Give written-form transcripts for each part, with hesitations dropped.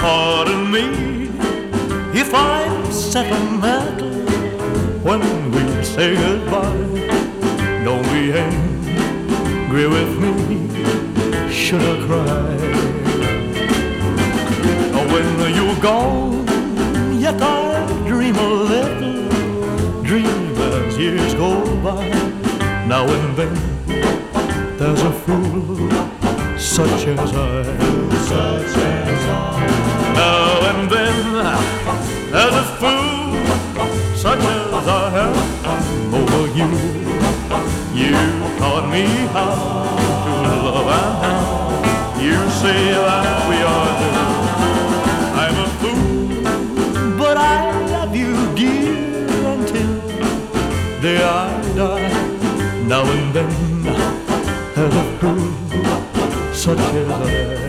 pardon me if I'm sentimental when we say goodbye. Don't be angry with me, should I cry? When you're gone, yet I dream a little dream as years go by. Now and then there's a fool such as I. Now and then there's a fool such as I have over you. You taught me how to love, and now you say that we are two. I'm a fool, but I love you, dear, until day I die. Now and then there's a fool such as I.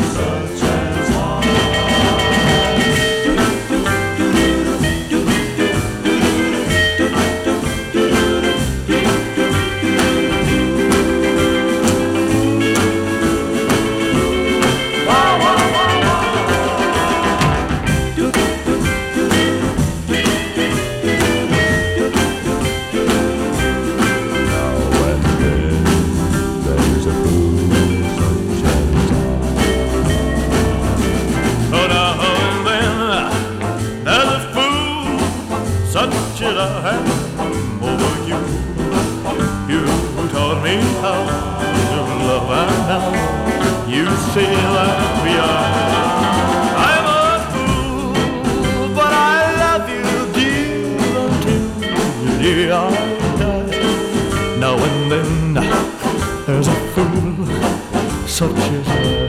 Such as I have over you. You taught me how to love, and now you say that we are. I'm a fool, but I love you, dear, until the day I die. Now and then there's a fool such as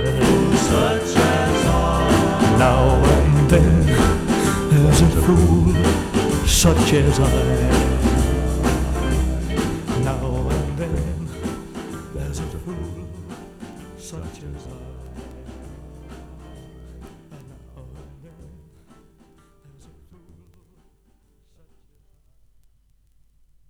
I. Now and then there's a fool such as I. Now and then there's a fool such as I.